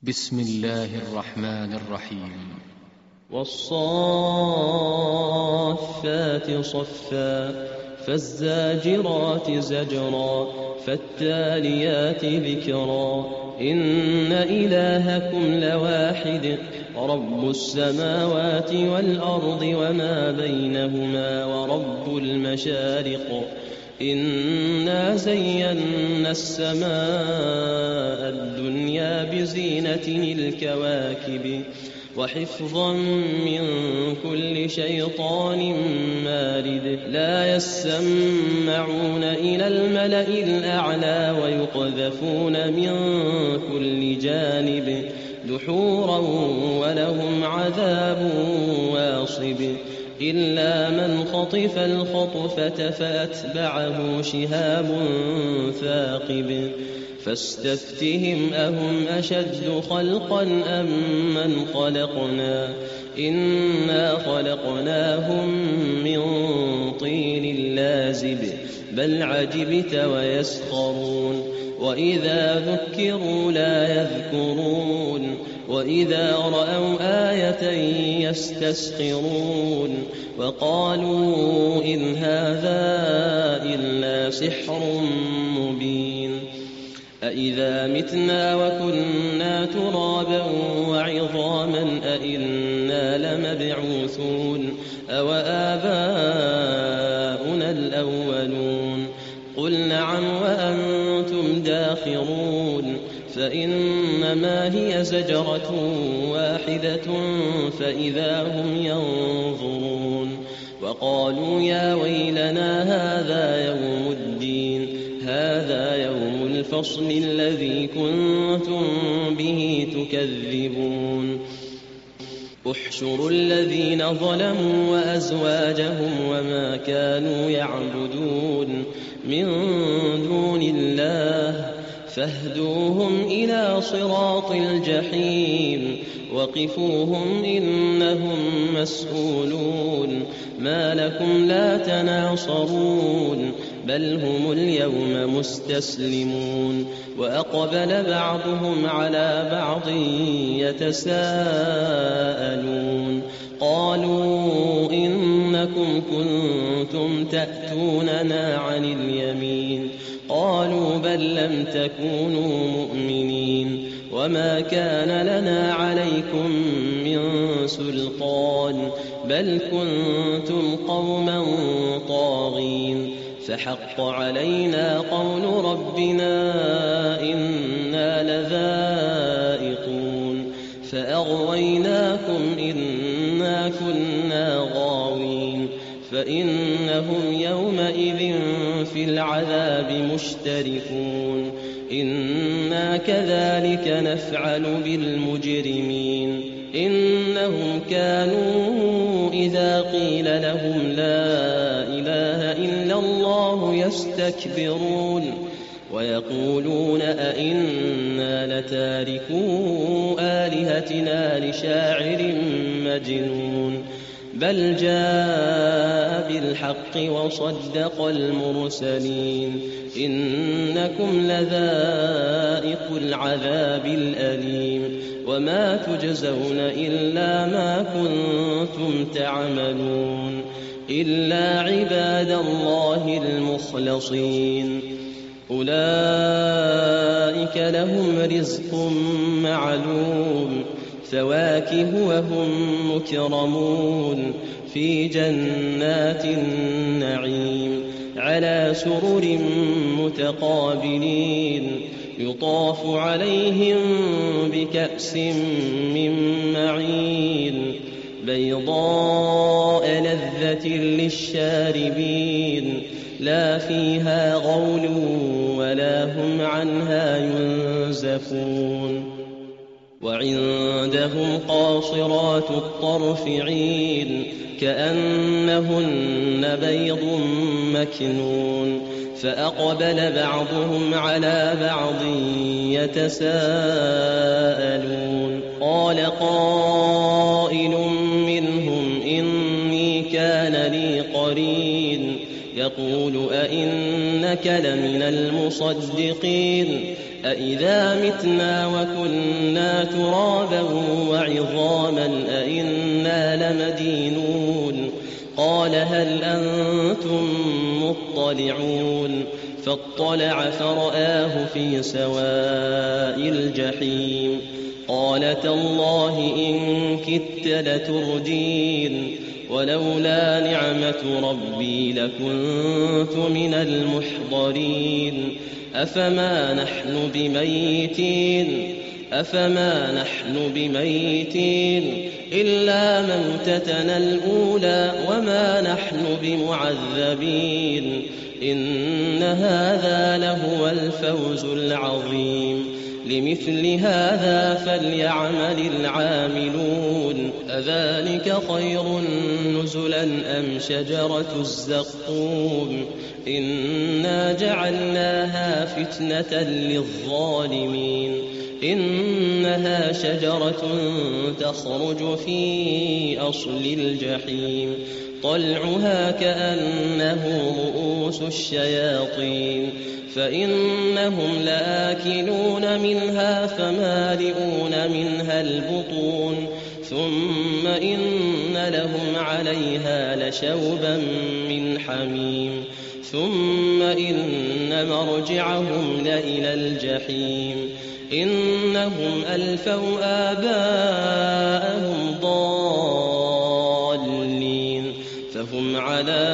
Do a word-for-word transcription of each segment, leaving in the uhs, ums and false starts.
بسم الله الرحمن الرحيم. والصافات صفا فالزاجرات زجرا فالتاليات ذكرا إن إلهكم لواحد رب السماوات والأرض وما بينهما ورب المشارق إنا زينا السماء الدنيا بزينة الكواكب وحفظا من كل شيطان مارد لا يسمعون إلى الملأ الأعلى ويقذفون من كل جانب دحورا ولهم عذاب واصب إلا من خطف الخطفة فأتبعه شهاب ثاقب فاستفتهم أهم أشد خلقا أم من خلقنا إنا خلقناهم من طين لازب بل عجبت ويسخرون وإذا ذكروا لا يذكرون وإذا رأوا آية يستسخرون وقالوا إن هذا إلا سحر مبين أإذا متنا وكنا ترابا وعظاما أإنا لمبعوثون أو آباؤنا الأولون قل نعم وأنتم داخرون فإنما هي زجرة واحدة فإذا هم ينظرون وقالوا يا ويلنا هذا يوم الدين هذا يوم الفصل الذي كنتم به تكذبون احشروا الذين ظلموا وأزواجهم وما كانوا يعبدون من دون الله فاهدوهم إلى صراط الجحيم وقفوهم إنهم مسؤولون ما لكم لا تناصرون بل هم اليوم مستسلمون وأقبل بعضهم على بعض يتساءلون قالوا إنكم كنتم تأتوننا عن اليمين قالوا بل لم تكونوا مؤمنين وما كان لنا عليكم من سلطان بل كنتم قوما طاغين فحق علينا قول ربنا إنا لذائقون فأغويناكم إنا كنا غاوين فإنهم يومئذ في العذاب مشتركون إنا كذلك نفعل بالمجرمين إنهم كانوا إذا قيل لهم لا إله إلا الله يستكبرون ويقولون أئنا لتاركو آلهتنا لشاعر مجنون بل جاء بالحق وصدق المرسلين إنكم لذائق العذاب الأليم وما تجزون إلا ما كنتم تعملون إلا عباد الله المخلصين أولئك لهم رزق معلوم فواكه وهم مكرمون في جنات النعيم على سرر متقابلين يطاف عليهم بكأس من معين بيضاء لذة للشاربين لا فيها غول ولا هم عنها ينزفون وعندهم قاصرات الطرف عين كأنهن بيض مكنون فأقبل بعضهم على بعض يتساءلون قال قائل منهم إني كان لي قرين يقول أئنك لمن المصدقين أإذا متنا وكنا ترابا وعظاما أإنا لمدينون قال هل أنتم مطلعون فاطلع فرآه في سواء الجحيم قال تالله إن كدت لتردين ولولا نعمة ربي لكنت من المحضرين أفما نحن بميتين أفما نحن بميتين إلا موتتنا الأولى وما نحن بمعذبين إن هذا لهو الفوز العظيم لمثل هذا فليعمل العاملون أذلك خير نزلا أم شجرة الزقوم إنا جعلناها فتنة للظالمين إنها شجرة تخرج في أصل الجحيم طلعها كأنه رؤوس الشياطين فإنهم لآكلون منها فمالئون منها البطون ثم إن لهم عليها لشوبا من حميم ثم إن مرجعهم لإلى الجحيم إنهم ألفوا آباءهم ضالين فهم على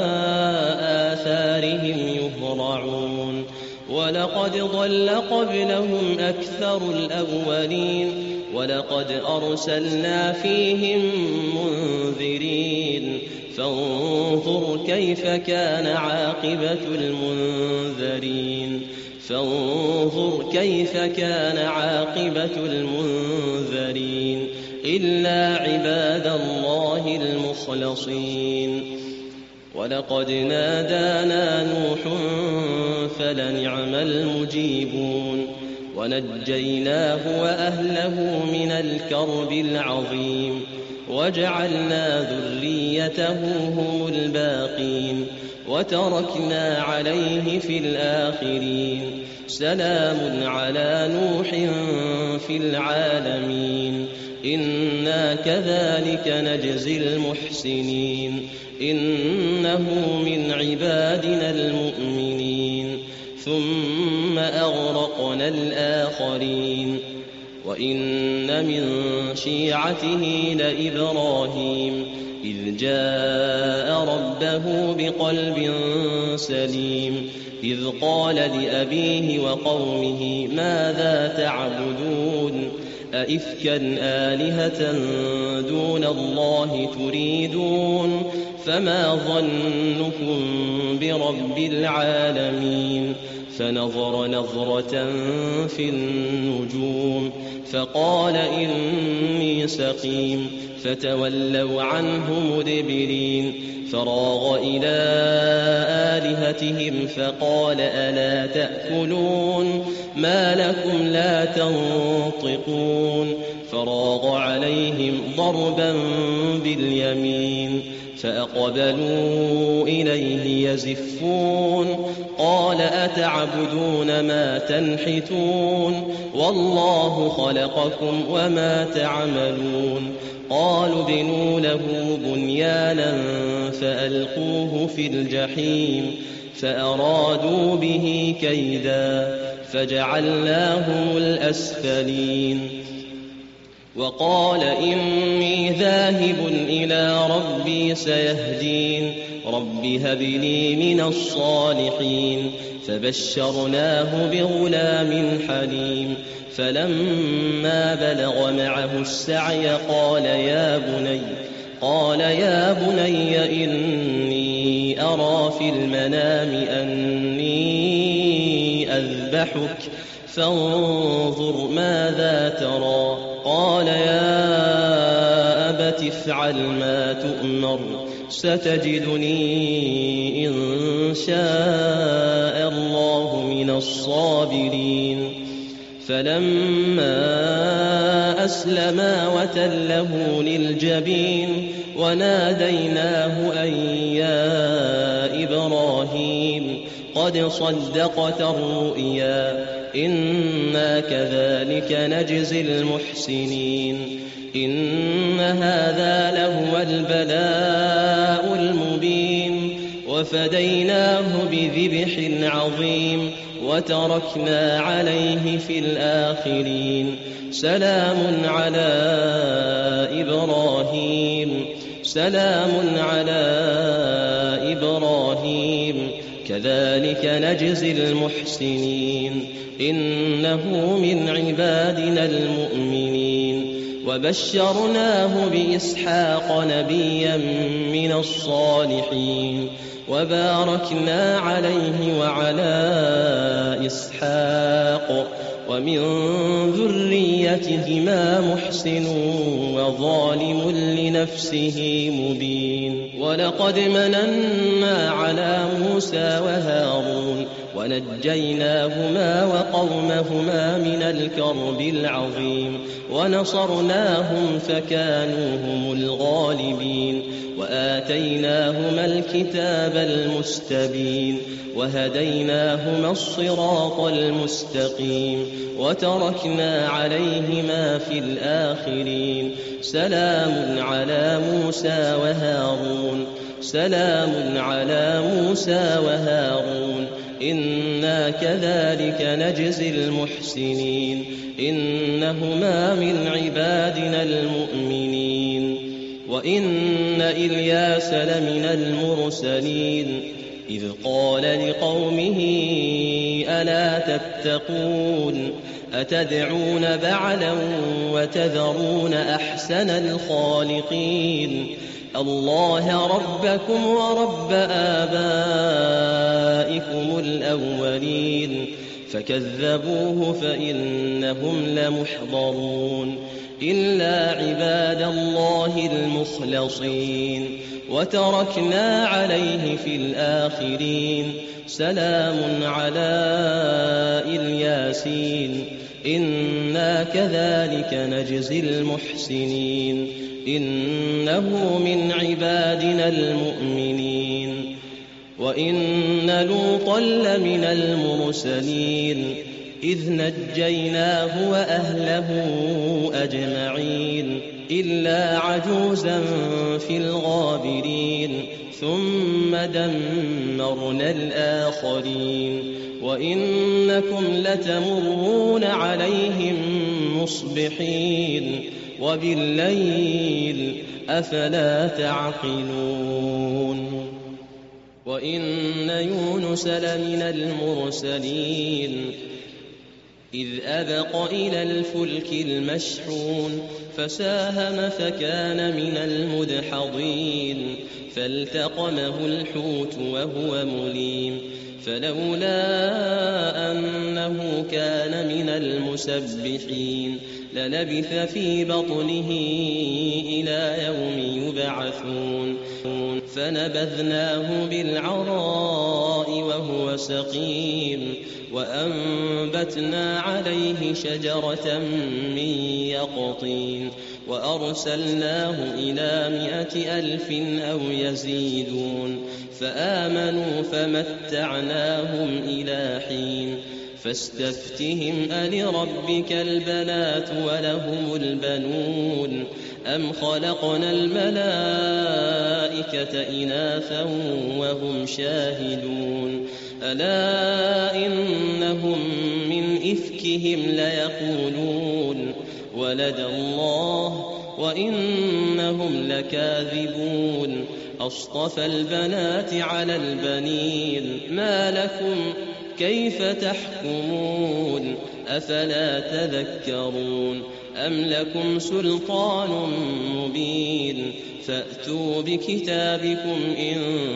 آثارهم يهرعون ولقد ضل قبلهم أكثر الأولين ولقد أرسلنا فيهم منذرين فانظر كيف كان عاقبة المنذرين فانظر كيف كان عاقبة المنذرين إلا عباد الله المخلصين ولقد نادانا نوح فلنعم المجيبون ونجيناه وأهله من الكرب العظيم وجعلنا ذريته هم الباقين وتركنا عليه في الآخرين سلام على نوح في العالمين إنا كذلك نجزي المحسنين إنه من عبادنا المؤمنين ثم أغرقنا الآخرين وإن من شيعته لإبراهيم إذ جاء ربه بقلب سليم إذ قال لأبيه وقومه ماذا تعبدون أئفكا آلهة دون الله تريدون فما ظنكم برب العالمين فنظر نظرة في النجوم فقال إني سقيم فتولوا عنه مدبرين فراغ إلى آلهتهم فقال ألا تأكلون ما لكم لا تنطقون فراغ عليهم ضربا باليمين فأقبلوا إليه يزفون قال أتعبدون ما تنحتون والله خلقكم وما تعملون قالوا ابنوا له بنيانا فألقوه في الجحيم فأرادوا به كيدا فجعلناهم الأسفلين وقال إني ذاهب إلى ربي سيهدين رب هب لي من الصالحين فبشرناه بغلام حليم فلما بلغ معه السعي قال يا بني قال يا بني إني أرى في المنام أني أذبحك فانظر ماذا ترى قال يا أبت افعل ما تؤمر ستجدني إن شاء الله من الصابرين فلما أسلما وتله للجبين وناديناه أن يا إبراهيم قد صدقت الرؤيا إنا كذلك نجزي المحسنين إن هذا لهو البلاء المبين وفديناه بذبح عظيم وتركنا عليه في الآخرين سلام على إبراهيم سلام على إبراهيم كذلك نجزي المحسنين إنه من عبادنا المؤمنين وبشرناه بإسحاق نبيا من الصالحين وباركنا عليه وعلى إسحاق ومن ذريتهما محسن وظالم لنفسه مبين ولقد مننا على موسى وهارون ونجيناهما وقومهما من الكرب العظيم ونصرناهم فكانوا هم الغالبين وآتيناهما الكتاب المستبين وهديناهما الصراط المستقيم وتركنا عليهما في الآخرين سلام على موسى وهارون سلام على موسى وهارون إنا كذلك نجزي المحسنين إنهما من عبادنا المؤمنين وإن إلياس لمن المرسلين إذ قال لقومه ألا تتقون أتدعون بعلا وتذرون أحسن الخالقين الله ربكم ورب آبائكم الأولين فكذبوه فإنهم لمحضرون إلا عباد الله المخلصين وتركنا عليه في الآخرين سلام على الياسين إنا كذلك نجزي المحسنين إنه من عبادنا المؤمنين وإن لوطا لمن المرسلين إذ نجيناه وأهله أجمعين إلا عجوزا في الغابرين ثم دمرنا الآخرين وإنكم لتمرون عليهم مصبحين وبالليل أفلا تعقلون وإن يونس لمن المرسلين إذ أبق إلى الفلك المشحون فساهم فكان من المدحضين فالتقمه الحوت وهو مليم فلولا أنه كان من المسبحين للبث في بطنه إلى يوم يبعثون فنبذناه بالعراء وهو سقيم وأنبتنا عليه شجرة من يقطين وأرسلناه إلى مائة ألف أو يزيدون فآمنوا فمتعناهم إلى حين فاستفتهم ألربك البنات ولهم البنون أم خلقنا الملائكة إناثا وهم شاهدون ألا إنهم من إفكهم ليقولون ولد الله وإنهم لكاذبون أصطفى البنات على البنين ما لكم كيف تحكمون أفلا تذكرون أم لكم سلطان مبين فأتوا بكتابكم إن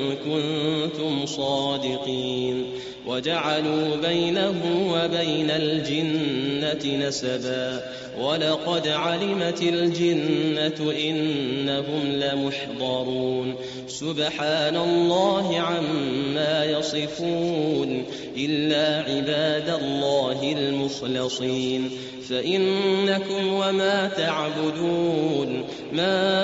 كنتم صادقين وجعلوا بينه وبين الجنة نسبا ولقد علمت الجنة إنهم لمحضرون سبحان الله عما يصفون إلا عباد الله المخلصين فإنكم وما تعبدون ما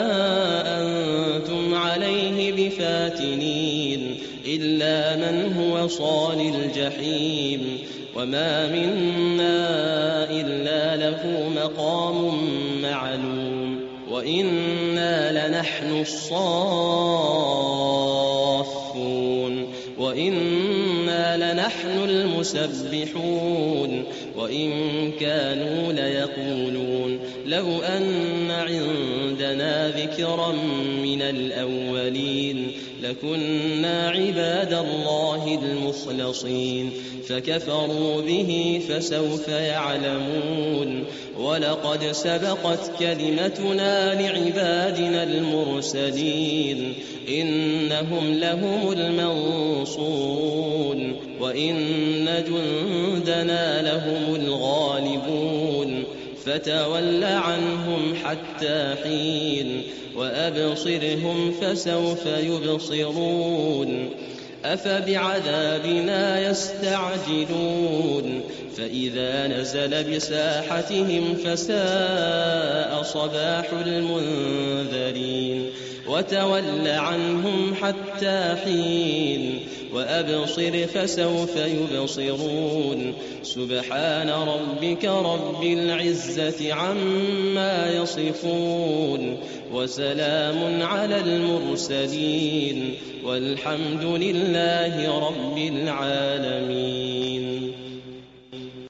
أنتم عليه بفاتنين إلا من هو صال الجحيم وما منا إلا له مقام معلوم وإنا لنحن الصافون وإنا لنحن المسبحون وإن كانوا ليقولون لو أن عندنا ذكرا من الأولين لكنا عباد الله المخلصين فكفروا به فسوف يعلمون ولقد سبقت كلمتنا لعبادنا المرسلين إنهم لهم المنصورون وإن جندنا لهم الغالبون فتول عنهم حتى حين وأبصرهم فسوف يبصرون أفبعذابنا يستعجلون فإذا نزل بساحتهم فساء صباح المنذرين وتول عنهم حتى حين وأبصر فسوف يبصرون سبحان ربك رب العزة عما يصفون وسلام على المرسلين والحمد لله رب العالمين.